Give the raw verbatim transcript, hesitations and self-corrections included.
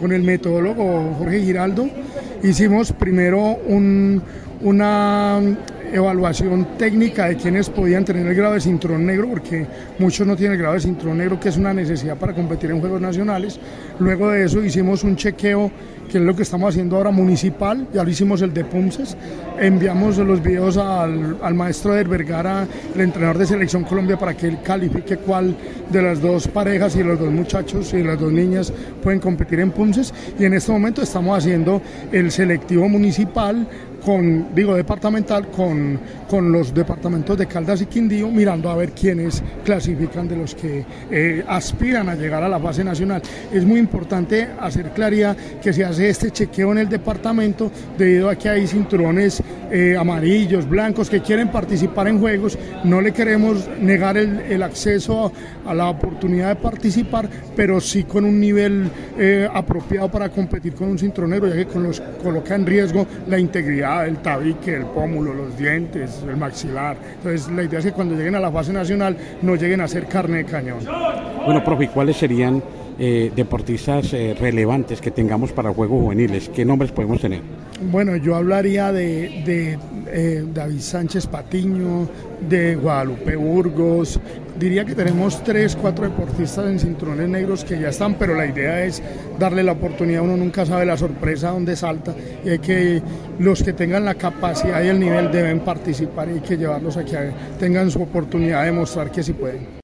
con el metodólogo Jorge Giraldo, hicimos primero un, una evaluación técnica de quienes podían tener el grado de cinturón negro, porque muchos no tienen el grado de cinturón negro, que es una necesidad para competir en Juegos Nacionales. Luego de eso hicimos un chequeo, que es lo que estamos haciendo ahora municipal, ya lo hicimos el de Pumces, enviamos los videos al, al maestro Eder Vergara, el entrenador de Selección Colombia, para que él califique cuál de las dos parejas y los dos muchachos y las dos niñas pueden competir en Pumces, y en este momento estamos haciendo el selectivo municipal, con, digo departamental, con, con los departamentos de Caldas y Quindío, mirando a ver quiénes clasifican de los que eh, aspiran a llegar a la fase nacional. Es muy importante hacer claridad que se hace este chequeo en el departamento debido a que hay cinturones eh, amarillos, blancos, que quieren participar en juegos. No le queremos negar el, el acceso a, a la oportunidad de participar, pero sí con un nivel eh, apropiado para competir con un cinturón negro, ya que con los coloca en riesgo la integridad, el tabique, el pómulo, los dientes, el maxilar. Entonces la idea es que cuando lleguen a la fase nacional no lleguen a ser carne de cañón. Bueno, profe, ¿cuáles serían eh, deportistas eh, relevantes que tengamos para Juegos Juveniles? ¿Qué nombres podemos tener? Bueno, yo hablaría de, de eh, David Sánchez Patiño, de Guadalupe Burgos. Diría que tenemos tres, cuatro deportistas en cinturones negros que ya están, pero la idea es darle la oportunidad. Uno nunca sabe la sorpresa donde salta, y hay que, los que tengan la capacidad y el nivel deben participar, y hay que llevarlos a que tengan su oportunidad de mostrar que sí pueden.